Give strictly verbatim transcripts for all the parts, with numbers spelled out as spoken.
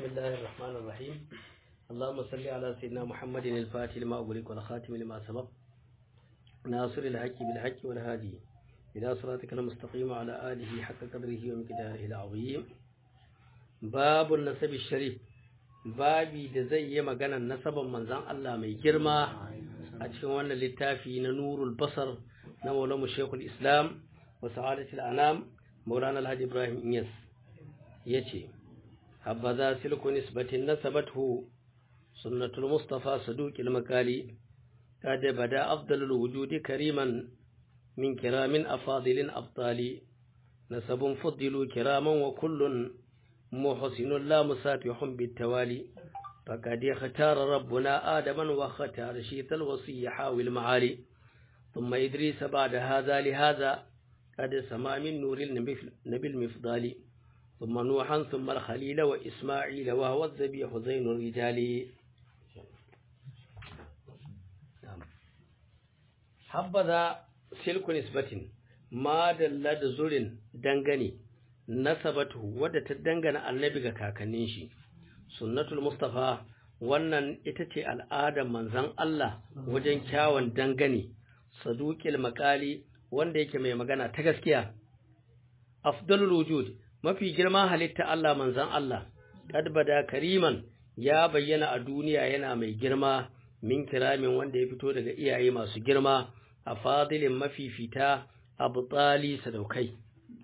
بسم الله الرحمن الرحيم اللهم صل على سيدنا محمد الفاتح لما أغلق والخاتم لما سبق ناصر الحق بالحق والهادي إلى صراطك المستقيم على آله حق قدره ومقداره العظيم باب النسب الشريف babi da zai yi maganar nasaban manzon Allah mai girma a cikin wannan littafi na Nurul Basar na Maulana Sheikhul Islam wa Sa'adatul Anam Maulana Alhaji Ibrahim Inyas yace habbaza silku nisbatin nasabathu sunnatul Mustafa saduqil makali kada bada afdalul wujudi kariman min kiramin afadilin abtali nasabun fuddilu kiraman wa kullun محسن لا مسافح بالتوالي فقد اختار ربنا آدما واختار شيث الوصي حاوي المعالي ثم إدريس بعد هذا لهذا قد سما من نور النبي المفضال ثم نوحا ثم الخليل وإسماعيل وهو الذبيح زين الرجال حبذا سلك نسبة ما دلد زر دنغني nasabatu wadda ta dangana annabi ga kakannin shi sunnatul mustafa wannan ita ce al'adar manzon Allah wajen kyawun dangane saduqil maqali wanda yake mai magana ta gaskiya afdalul wujud mafi girma halitta Allah manzon Allah kad bada kariman ya bayyana a duniya yana mai girma min kiramin wanda ya fito daga iyaye masu girma a fadilin mafifita abtali sadaukai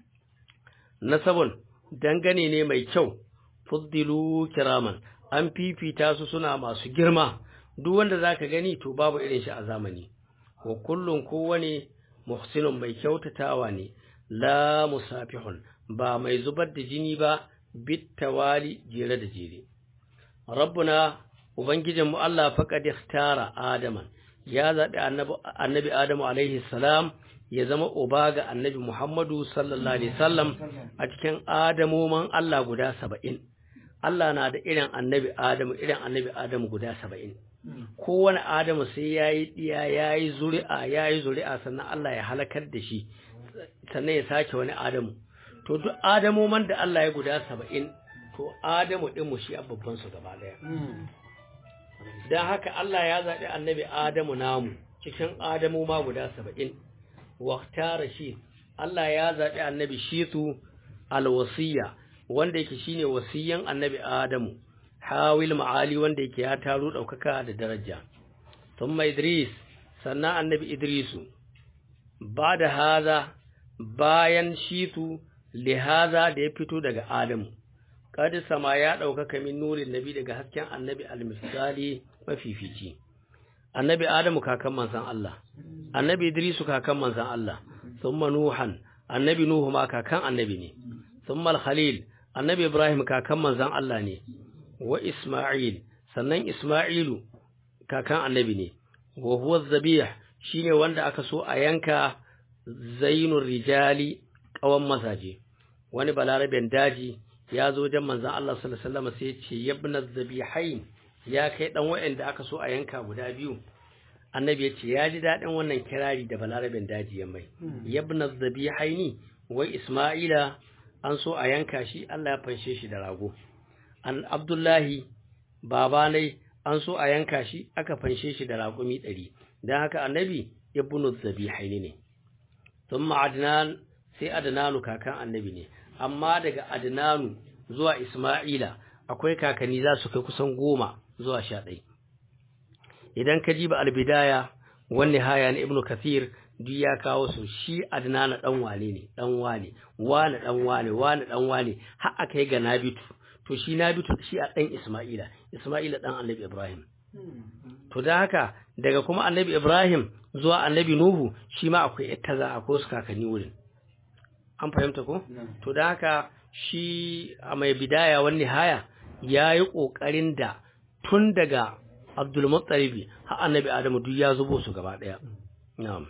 nasabun dangane ne mai kyau fuddilu kiraman an fifita su suna masu girma duk wanda zaka gani to babu irin shi a zamani wa kullun kowane muhsinun mai kyautatawa ne la musafihun ba mai zubar da jini ba bittawali jere da jere rabbuna ubangijinmu Allah faqad ikhtara adaman ya zaɓi annabi annabi adamu alaihi salam ya zama uba ga annabi Muhammadu sallallahu alaihi wasallam a cikin adamoman Allah guda saba'in. Allah na da irin annabi Adamu irin annabi Adamu guda saba'in. Kowane Adamu sai yayi diya yayi zuri'a yayi zuri'a sannan Allah ya halakar da shi sannan ya sake wani Adamu. To duk adamoman da Allah ya guda saba'in to Adamu din mu shi babban su gaba daya. Dan haka Allah ya zaɓi annabi Adamu namu cikin Adamu ma guda saba'in. waktara shi Allah ya zaɓi annabi shitu alwasiya wanda yake shine wasiyan annabi Adamu hawil ma'ali wanda yake ya taro ɗaukaka da daraja thumma Idris sannan annabi Idrisu ba da haza bayan shitu li haza da ya fito daga Adamu kad sama ya ɗaukaka min nurin nabi daga hasken annabi al-misali mafifici annabi Adamu kakan manzon Allah annabi Idrisu kakan manzon Allah thumma Nuhan annabi Nuhu ma kakan annabi ne thumma al-Khalil annabi Ibrahim kakan manzon Allah ne wa Isma'il sannan Isma'ilu kakan annabi ne wa huwa az-zabih shine wanda aka so a yanka zainur rijali kawan mazaje wani balaraben daji ya zo wajen manzon Allah sallallahu alaihi wasallam sai ya ce yabna az-zabihain ya kai dan wa'anda aka so a yanka guda biyu annabi ya ce ya ji daɗin wannan kirari da balaraben daji ya mai yabna zabihaini wa isma'ila an so a yanka shi Allah ya fanshe shi da rago an abdullahi babanai an so a yanka shi aka fanshe shi da raƙumi ɗari dan haka annabi ibnu zabihaini ne thumma adnan sai adnanu kakan annabi ne amma daga adnanu zuwa isma'ila akwai kakanni za su kai kusan goma zuwa sha ɗaya idan ka jiba albidaya wani haya na ibnu kathir duk ya kawo su shi adnana dan wane ne dan wane wane dan wane wane dan wane har aka yi ga nabitu to shi nabitu shi a dan isma'ila isma'ila dan annabi ibrahim to da haka daga kuma annabi ibrahim zuwa annabi nuhu shi ma akwai ittaza akwai su kakanni wurin an fahimta ko to da haka shi a mai bidaya wani haya yayi kokarin da tun daga Abdul Muttalib har annabi Adamu duk ya zubo su gaba daya na'am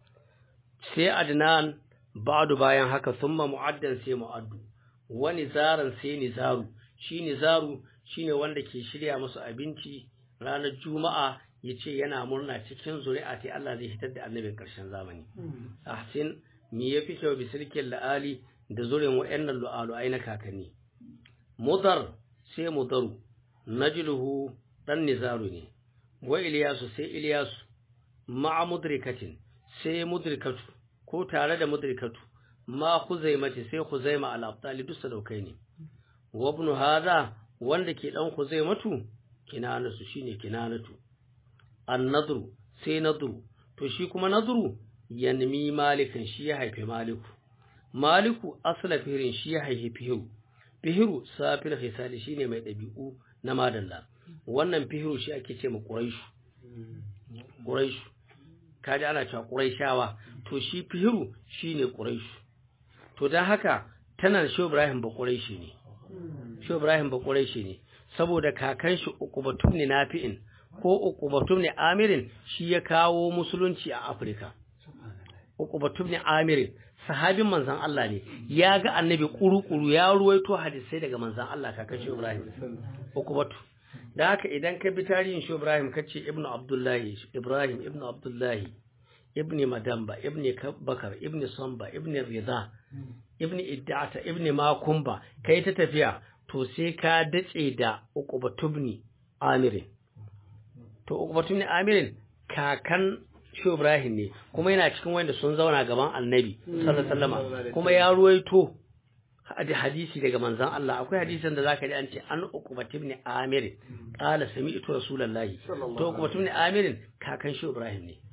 sai Adnan ba'du bayan haka thumma mu'addan sai mu'addu wa nizaran sai nizaru shi nizaru shine wanda ke shirya musu abinci ranar juma'a yace yana murna cikin zuri'a ta Allah zai hitar da annabin karshen zamani ahsin me yafi kyau bisirkin la'ali da zurin wa'annan lu'alu ai na kakanni mudar sai mudaru najluhu dan nizaru ne wa Iliyasu sai Iliyasu ma'a mudrikatin sai mudrikatu ko tare da mudrikatu ma Khuzaimati sai Khuzaima al-Abtali duk sadaukai ne wa ibn hadha wanda ke dan Khuzaimatu kinanatu shine kinanatu an-nadru sai nadru to shi kuma nadru yanmi malikan shi ya haife maliku maliku asla fihirin shi ya haife fihiru fihiru safil hisali shine mai dabi'u na madalla wannan fihiru shi ake ce ma quraishu quraishu kaji ana cewa quraishawa to shi fihiru shine quraishu to dan haka tana shi Ibrahim ba quraishi ne shi Ibrahim ba quraishi ne saboda kakan shi Uqbatu ne Nafi'in ko Uqbatu ne Amirin shi ya kawo musulunci a Afirka Uqbatu ne Amirin sahabin manzon Allah ne ya ga annabi kuru-kuru ya ruwaito hadisai daga manzon Allah kakan shi Ibrahim Uqbatu da haka idan ka bi tarihin shi Ibrahim kace Ibn Abdullahi Ibrahim Ibn Abdullahi Ibn Madamba Ibn Bakar Ibn Samba Ibn Rida Ibn Idda'ata Ibn Makumba kai ta tafiya to sai ka dace da Uqbatu ibn Amir to Uqbatu ibn Amir kakan shi Ibrahim ne kuma yana cikin wanda sun zauna gaban Annabi sallallahu alaihi wasallam kuma ya ruwaito hadisi daga manzon Allah akwai hadisin da zaka ji an ce an Uqbatu ibn Amir qala sami'tu rasulullahi to Uqbatu ibn Amir kakan shi Ibrahim ne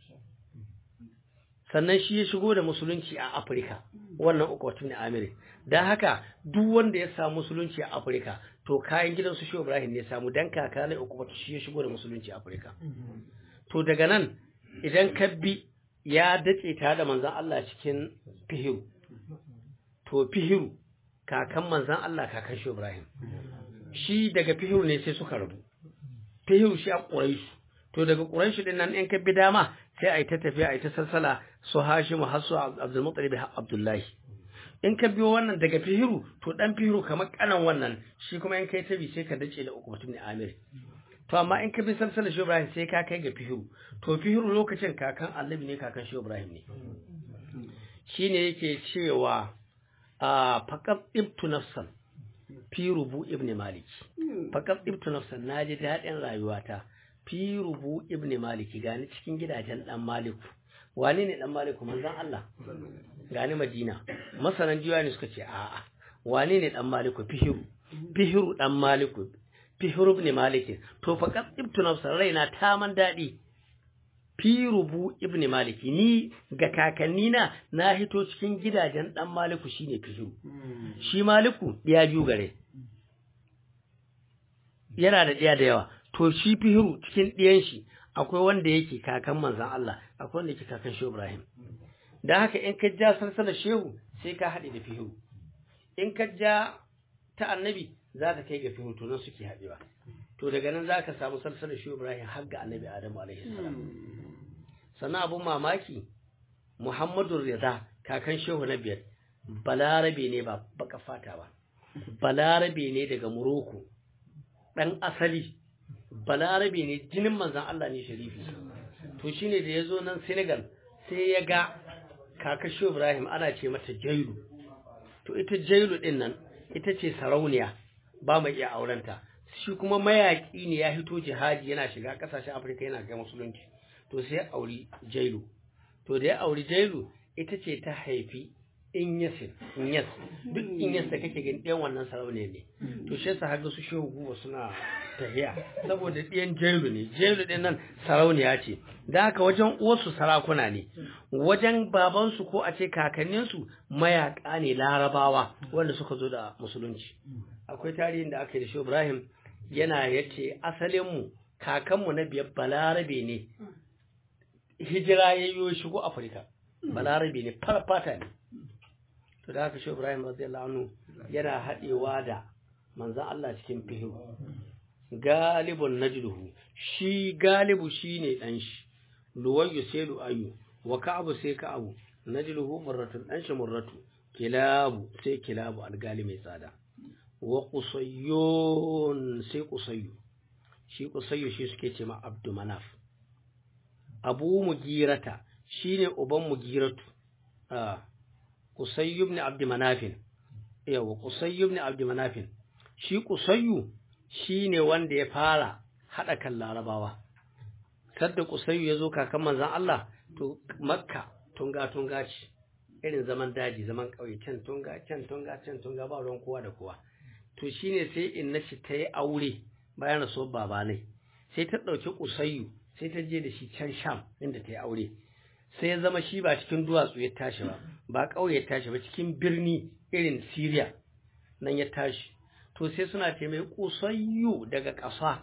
sannan shi ya shigo da musulunci a Afirka wannan Uqbatu ibn Amir dan haka duk wanda ya samu musulunci a Afirka to kayan gidan su shi Ibrahim ne samu dan kaka ne Uqbatu shi ya shigo da musulunci a Afirka to daga nan idan ka bi ya dace ta da manzon Allah cikin fihiru to fihiru kakan manzon Allah kakan shi Ibrahim shi daga fihiru ne sai suka rabu fihiru shi a Quraish to daga Quraish din nan in ka bi dama sai ai ta tafiya ai ta salsala su Hashim hasu Abdul Muttalib Abdullahi in ka biyo wannan daga fihiru to dan fihiru kamar kanan wannan shi kuma in kai tabi sai ka dace da Uqbatu ibn Amir to amma in ka bi salsala shi Ibrahim sai ka kai ga fihiru to fihiru lokacin kakan Annabi ne kakan shi Ibrahim ne shine yake cewa a faqat ibtu nafsan fi rubu ibn Malik faqat ibtu nafsan naji dadin rayuwata fi rubu ibn Malik gani cikin gidajen dan Maliku wane ne dan Maliku manzon Allah gani Madina masanan jiwani suka ce a'a wane ne dan Maliku fihiru fihiru dan Maliku fihiru ibn Malik to faqat ibtu nafsan raina ta man dadi fi rubu ibn Malik ni ga kakanni na na hito cikin gidajen dan Maliku shine fihiru shi Maliku ya biyu gare yana da ɗaya da yawa to shi fihiru cikin ɗiyan shi akwai wanda yake kakan manzon Allah akwai wanda yake kakan Shehu Ibrahim dan haka in ka ja sarsala shehu sai ka haɗe da fihiru in ka ja ta annabi za ka kai ga fihiru to nan suke haɗewa to daga nan za ka samu sarsala Shehu Ibrahim har ga annabi Adamu alaihi salam sannan abun mamaki Muhammadu Rida kakan shehu na biyar balarabe ne ba baka fata ba balarabe ne daga Morocco dan asali balarabe ne jinin manzon Allah ne sharifi to shine da yazo nan Senegal sai ya ga kaka Shehu Ibrahim ana ce mata Jailu to ita Jailu din nan ita ce sarauniya ba mai iya aurenta shi kuma mayaki ne ya hito jihadi yana shiga kasashen Afirka yana ga musulunci to sai ya auri Jailu to da ya auri Jailu ita ce ta haifi Inyas Inyas duk Inyas da kake gani ɗayan wannan sarauniya ne to shi yasa haga su shehu guba suna tahiya saboda ɗayan Jailu ne Jailu ɗin nan sarauniya ce da haka wajen uwarsu sarakuna ne wajen babansu ko a ce kakanninsu mayaka ne Larabawa wanda suka zo da musulunci akwai tarihin da aka yi da Shehu Ibrahim yana yace asalin mu kakanmu na biyar balarabe ne hijira yayyo shigo Afirka balarabe ne farfata ne to da haka Shehu Ibrahim radiyallahu anhu yana hadewa da manzon Allah cikin fihiru galibun najluhu shi galibu shine dan shi luwayyu sai lu'ayu wa ka'abu sai ka'abu najluhu murratun dan shi murratu kilabu sai kilabu algali mai tsada wa qusayyun sai qusayyu shi qusayyu shi suke ce ma abdu manaf abu mugirata shine uban mugiratu ah Qusay ibn Abd Manaf yawa Qusay ibn Abd Manaf shi Qusayyu shine wanda ya fara hada kan Larabawa sadda Qusayyu yazo kakan manzon Allah to Makka tunga tunga ce irin zaman daji zaman kauye can tunga can tunga can tunga ba ruwan kowa da kowa to shine sai inna shi tayi aure bayan rasuwar baba ne sai ta dauki Qusayyu sai ta je da shi can Sham inda tayi aure sai ya zama shi ba cikin duwatsu ya tashi ba ba kauye ya tashi ba cikin birni irin Syria nan ya tashi to sai suna ce mai Qusayyu daga ƙasa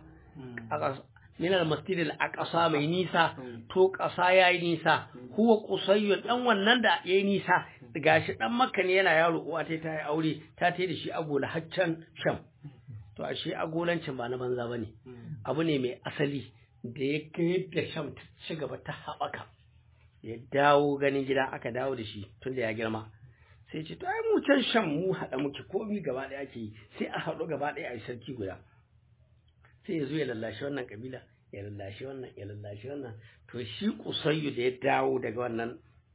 min al-masjid al-aqsa mai nisa to ƙasa yayi nisa huwa Qusayyu dan wannan da yayi nisa gashi dan Makka ne yana yaro uwa tai tayi aure ta tai da shi agola haccan Sham to ashe agolancin ba na banza bane abu ne mai asali da ya kai da Sham ta ci gaba ta haɓaka ya dawo ganin gida aka dawo da shi tunda ya girma sai ce to ai mu can Sham mu hada muke komai gaba daya ake yi sai a haɗu gaba daya a sarki guda sai ya zo ya lallashi wannan kabila ya lallashi wannan ya lallashi wannan to shi Qusayyu da ya dawo daga wannan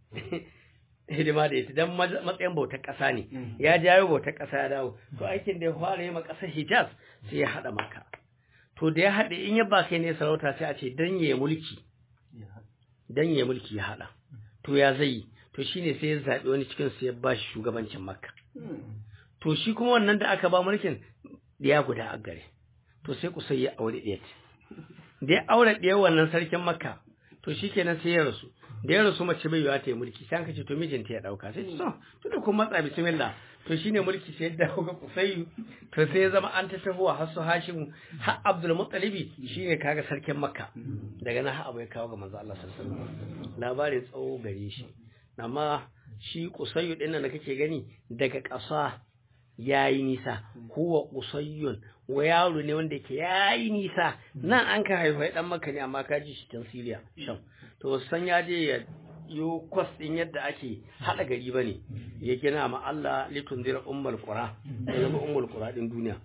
hidima da ita dan matsayin bautar ƙasa ne ya jawo bautar ƙasa ya dawo to aikin da ya fara yi ma ƙasar Hijaz sai ya hada Makka to da ya hade in ya ba kai ne sarauta sai a ce dan ya mulki dan ya mulki ya hada to ya zai to shine sai ya zabi wani cikin su ya bashi shugabancin Makka to shi kuma wannan da aka ba mulkin ya guda a gare to sai Qusayyu ya aure ɗaya da ya aure ɗaya wannan sarkin Makka to shikenan sai ya rasu da ya rasu mace bai yiwa ta yi mulki sai an kace to mijinta ya dauka sai to to da kuma matsa bismillah to shine mulki sai ya dawo ga Qusayyu to sai ya zama an ta tahowa har su Hashim har Abdul Muttalib shine kaga sarkin Makka daga nan har abu ya kawo ga manzo Allah sallallahu alaihi wasallam labarin tsawo gare shi amma shi Qusayyu din nan da kake gani daga ƙasa yayi nisa huwa Qusayyun wa yaro ne wanda yake yayi nisa nan an ka haifa dan Makka ne amma ka ji shi tan Syria Sham to san ya je ya yo kwas din yadda ake hada gari bane ya gina ma Allah litunzira ummul qura da zama ummul qura din duniya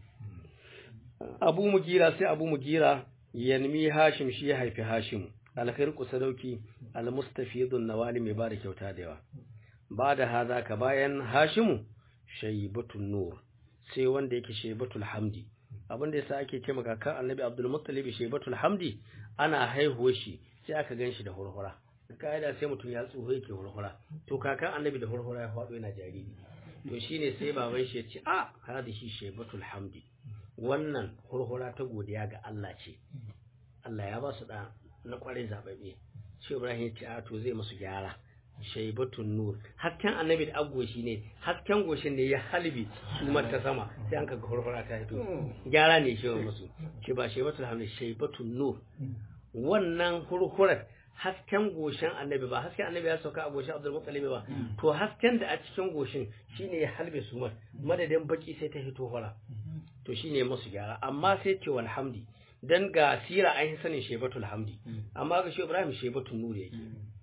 Abu Mugira sai Abu Mugira yanmi Hashim shi ya haifi Hashim alkhair Qusadauki almustafidun nawali mai bada kyauta da yawa ba da haza ka bayan Hashimu shaybatun nur sai wanda yake shaybatul hamdi abinda yasa ake ce maka kan Annabi Abdul Muttalib shaybatul hamdi ana haihuwar shi sai aka ganshi da hurhura kaida sai mutum ya tsuho yake hurhura to kakan Annabi da hurhura ya faɗo yana jariri to shine sai baban shi ya ce a hadi shi shaybatul hamdi wannan hurhura ta godiya ga Allah ce Allah ya ba su da na kware zababe shi Ibrahim ya ce a to zai musu gyara shaybatun nur hasken Annabi da agoshi ne hasken goshin ne ya halbi su mata sama sai an kaga hurhura ta fito gyara ne shi musu shi ba shaybatul hamdi shaybatun nur wannan hurhurar hasken goshin Annabi ba hasken Annabi ya sauka a goshin Abdul Muttalib ba to hasken da a cikin goshin shine ya halbe su madadin baki sai ta fito hura to shine musu gyara amma sai ce walhamdi dan ga sira an sanin shaybatul hamdi amma ga shi Ibrahim shaybatun nur yake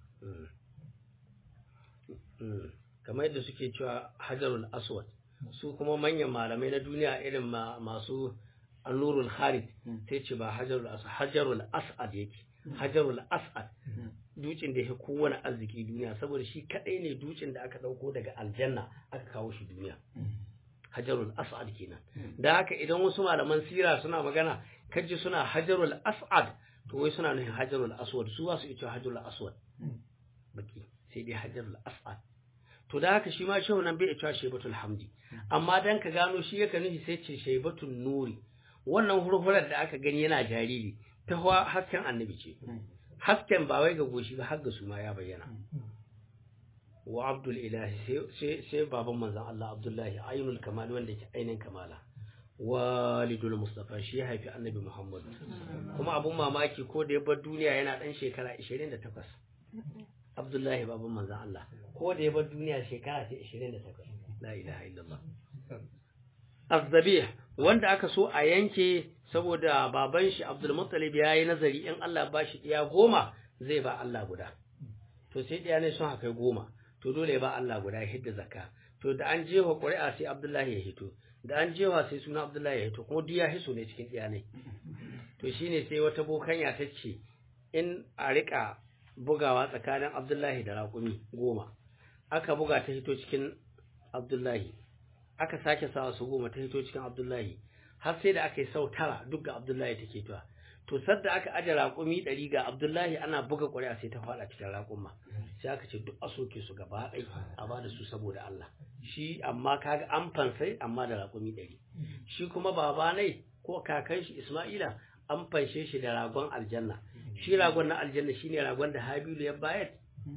kamar yadda suke cewa hajarul aswad su kuma manyan malamai na duniya irin masu annurul kharij sai ce ba hajarul aswad hajarul asad yake hajarul asad dukin da yake kowane arziki duniya saboda shi kadai ne dukin da aka dauko daga aljanna aka kawo shi duniya hajarul asad kenan da haka idan wasu malaman sira suna magana kaji suna hajarul asad to wai suna nufin hajarul aswad su wasu ita hajarul aswad baki sai dai hajarul asad to da haka shi ma shehu nan bai ita shaybatul hamdi amma dan ka gano shi yake nufi sai ce shaybatul nuri wannan hurhurar da aka gani yana jariri ta hasken Annabi ce hasken ba wai ga goshi ba har ga su ma ya bayyana wa abdul ilahi sai sai baban manzon Allah Abdullahi ainul kamal wanda yake ainin kamala walidul mustafa shi ya haifi Annabi Muhammad kuma abun mamaki ko da ya bar duniya yana dan shekara ishirin da takwas Abdullahi baban manzon Allah ko da ya bar duniya shekara ta ishirin da takwas la ilaha illallah azzabih wanda aka so a yanke saboda baban shi Abdul Muttalib yayi nazari in Allah ba shi iya goma zai ba Allah guda to sai ɗaya ne sun haka goma to dole ya ba Allah guda hidda zakka to da an jewa ƙuri'a sai Abdullahi ya hito da an jewa sai suna Abdullahi ya hito kuma duk ya hiso ne cikin ɗaya ne to shine sai wata bokanya ta ce in a rika bugawa tsakanin Abdullahi da raƙumi goma aka buga ta hito cikin Abdullahi aka sake sawa su goma ta hito cikin Abdullahi har sai da aka yi sau tara duk ga Abdullahi take tuwa to sadda aka aje raƙumi ɗari ga Abdullahi ana buga ƙuri'a sai ta faɗa cikin raƙumma sai aka ce duk a soke su gaba ɗai a ba da su saboda Allah shi amma kaga an fansai amma da raƙumi ɗari shi kuma baba nai ko kakan shi Isma'ila an fanshe shi da ragon aljanna shi ragon na aljanna shine ragon da Habilu ya bayar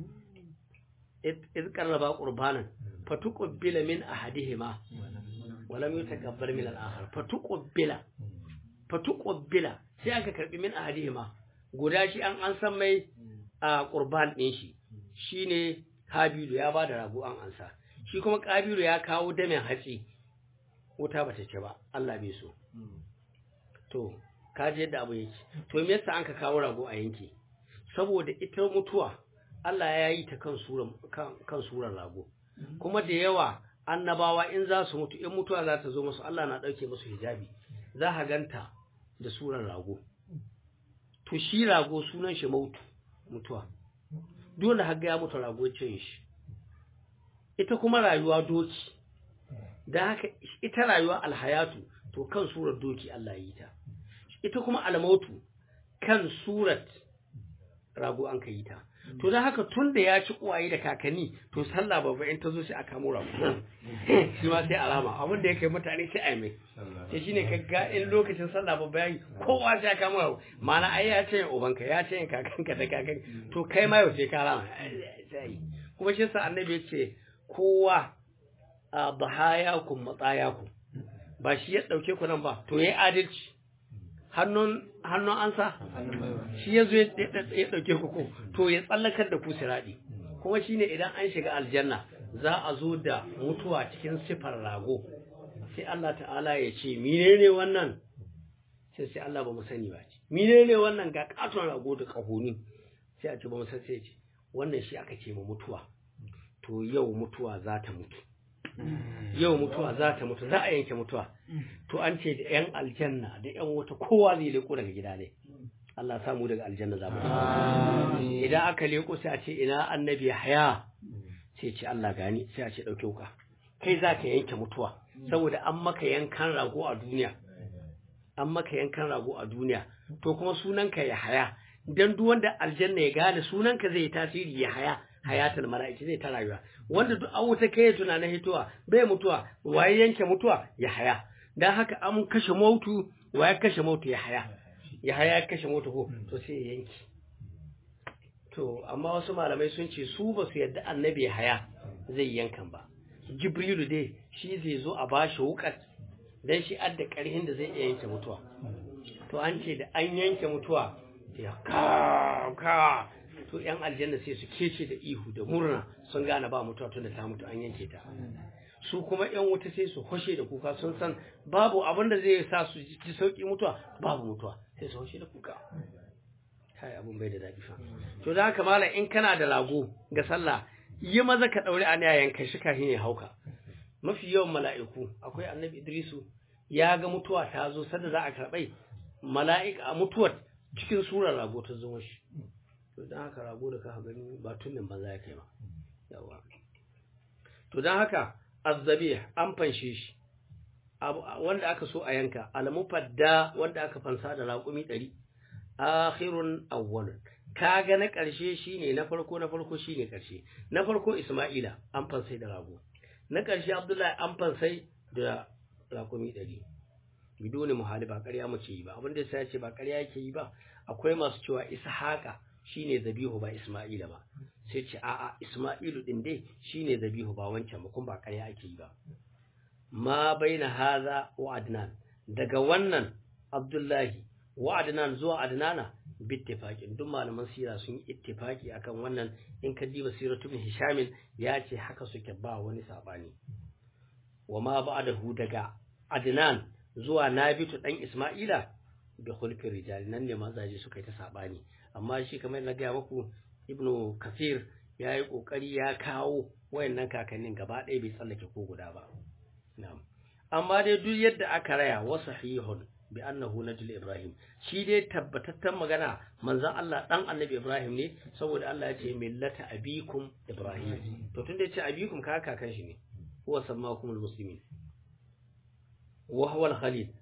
iz qarraba qurbanan fatuqbila min ahadihima wa lam yutaqabbal min al-akhar fatuqbila fatuqbila sai aka karbi min ahadihima guda shi an an san mai a qurban din shi shine Habilu ya bada rago an ansa shi kuma Qabilu ya kawo damin hatsi wuta bata ce ba Allah bai so to kaje yadda abu yake to me yasa an ka kawo rago a yanki saboda ita mutuwa Allah ya yi ta kan suran kan, kan suran rago kuma da yawa annabawa in za su mutu in mutuwa za ta zo musu Allah na dauke musu hijabi za ka ganta da suran rago to shi rago sunan shi mautu mutuwa dole har ga ya mutu rago cin shi ita kuma rayuwa doki dan haka ita rayuwa alhayatu to kan surar doki Allah ya yi ta ita kuma almautu kan surat rago an kai ta to dan haka tun da ya ci uwaye da kakanni to sallah babba in ta zo sai aka mu rago shi ma sai alama abin da yake mutane sai ai mai sai shine kaga in lokacin sallah babba yayi kowa sai aka mu rago mana ai ya ce ubanka ya ce kakanka da kakan to kai ma yau sai ka rama sai kuma shi sa annabi ya ce kowa bahayakum matsayakum ba shi ya dauke ku nan ba to yayi adalci hannun hannun ansa shi yazo ya dauke ku ko to ya tsallakar da ku siradi kuma shine idan an shiga aljanna za a zo da mutuwa cikin sifar rago sai Allah ta'ala ya ce menene wannan sai sai Allah ba mu sani ba ce menene wannan ga katon rago da kahoni sai a ce ba mu san sai ce wannan shi aka ce mu mutuwa to yau mutuwa za ta mutu yau mutuwa za ta mutu za a yanke mutuwa to an ce da yan aljanna da yan wuta kowa zai leko daga gida ne Allah samu daga aljanna za mu idan aka leko sai a ce ina annabi haya sai ce Allah gani sai a ce dauke wuka kai za ka yanke mutuwa saboda an maka yankan rago a duniya an maka yankan rago a duniya to kuma sunanka ya haya dan duk wanda aljanna ya gane sunanka zai tasiri ya haya hayatul mala'iki zai ta rayuwa wanda duk an wuta kai tunanin hitowa bai mutuwa waye yanke mutuwa ya haya dan haka an kashe mautu waye kashe mautu ya haya ya haya ya kashe mautu ko to sai ya yanke to amma wasu malamai sun ce su ba su yadda annabi ya haya zai yankan ba jibrilu dai shi zai zo a bashi wukat dan shi adda karhin da zai iya yanke mutuwa to an ce da an yanke mutuwa ya ka ka to yan aljanna sai su kece da ihu da murna sun gane ba mutuwa tunda ta mutu an yanke ta su kuma yan wuta sai su hoshe da kuka sun san babu abin da zai sa su ji sauki mutuwa babu mutuwa sai su hoshe da kuka kai abun bai da dadi fa to da haka mallam in kana da rago ga sallah yi maza ka daure aniyayen kai shi kafin ya hauka mafi yawan mala'iku akwai annabi Idrisu ya ga mutuwa ta zo sanda za a karbai mala'ika mutuwar cikin surar rago ta zo shi to dan haka rago da ka gani ba tunin banza yake ba yawa to dan haka azzabih an fanshe shi wanda aka so a yanka almufadda wanda aka fansa da raƙumi ɗari akhirun awwalun kaga na ƙarshe shine na farko na farko shine ƙarshe na farko Isma'ila an fansai da rago na ƙarshe Abdullahi an fansai da raƙumi ɗari bidone muhali ba ƙarya mace yi ba abin da sai ya ce ba ƙarya yake yi ba akwai masu cewa Ishaqa shine zabihu ba Isma'ila ba sai ce a'a Isma'ilu din dai shine zabihu ba wancan ba kun ba ƙarya ake yi ba ma baina hadha wa Adnan daga wannan Abdullahi wa Adnan zuwa Adnana bittifaqin duk malaman sira sun yi ittifaki akan wannan in ka diba siratu ibn Hisham ya ce haka suke ba wani sabani wa ma ba'dahu daga Adnan zuwa Nabitu dan Isma'ila da khulfi rijal nan ne mazaje suka yi ta sabani amma shi kamar na ga muku Ibn Kathir yayi kokari ya kawo wayannan kakannin gaba ɗaya bai tsallake ko guda ba na'am amma dai duk yadda aka raya wa sahihun bi annahu najl Ibrahim shi dai tabbatattan magana manzon Allah dan Annabi Ibrahim ne saboda Allah ya ce millata abikum Ibrahim to tunda ya ce abikum ka kakan shi ne huwa sammakumul muslimin wa huwa al-khalil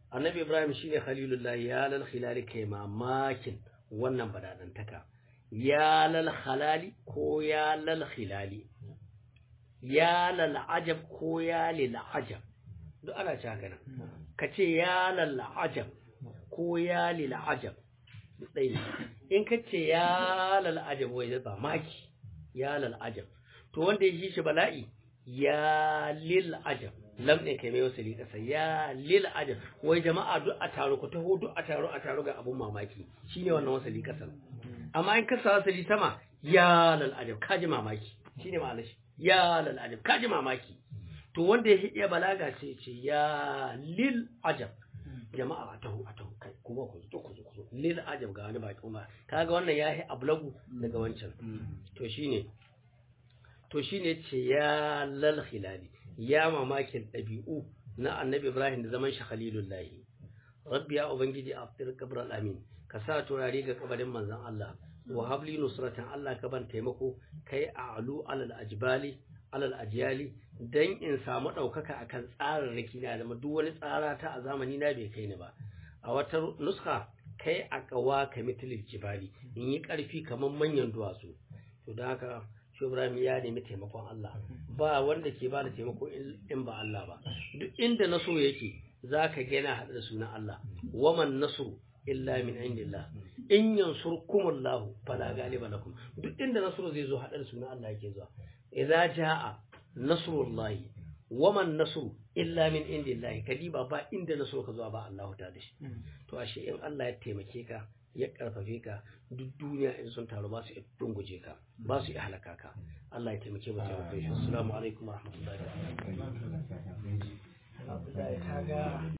annabi Ibrahim shine khalilullahi ya lal khilali kai mamakin wannan badadantaka ya lal khalali ko ya lal khilali ya lal ajab ko ya lil ajab duk ana ci haka nan kace ya lal ajab ko ya lil ajab dai in kace ya lal ajab wai da maki ya lal ajab to wanda ya shi bala'i ya lil ajab lam ɗin kai mai wasali ƙasa ya lil ajab wai jama'a duk a taro ku taho duk a taro a taro ga abun mamaki shine wannan wasali ƙasa amma in ka sa wasali sama ya lal ajab kaji mamaki shine ma'anar shi ya lal ajab kaji mamaki to wanda ya iya balaga sai ce ya lil ajab jama'a a taho a taho kai kuma ku zo ku zo ku zo lil ajab ga wani baki kuma kaga wannan yahi ablagu daga wancan to shine to shine ce ya lal khilali ya mamakin ɗabi'u na annabi Ibrahim da zaman shi khalilullahi rabbi ya ubangiji a fitar kabar amin ka sa turare ga kabarin manzon Allah wa habli nusratan Allah ka ban taimako kai a'lu alal ajbali alal ajyali dan in samu daukaka akan tsarin raki na da duk wani tsara ta a zamani na bai kai ni ba a wata nuska kai akawa ka mitlil jibali in yi karfi kaman manyan duwatsu to da haka Ibrahim ya nemi taimakon Allah ba wanda ke ba da taimako in ba Allah ba duk inda nasru yake zaka ga yana hada da sunan Allah waman nasru illa min indillah in yansurkumullahu fala ghaliba lakum duk inda nasru zai zo hada da sunan Allah yake zuwa idza jaa nasrullahi waman nasru illa min indillah kadiba ba inda nasru ka zuwa ba Allah ta da shi to ashe in Allah ya taimake ka ya karfafe ka duk duniya in sun taru ba su dunguje ka ba su halaka ka Allah ya taimake mu taimake shi assalamu alaikum wa rahmatullahi wa barakatuh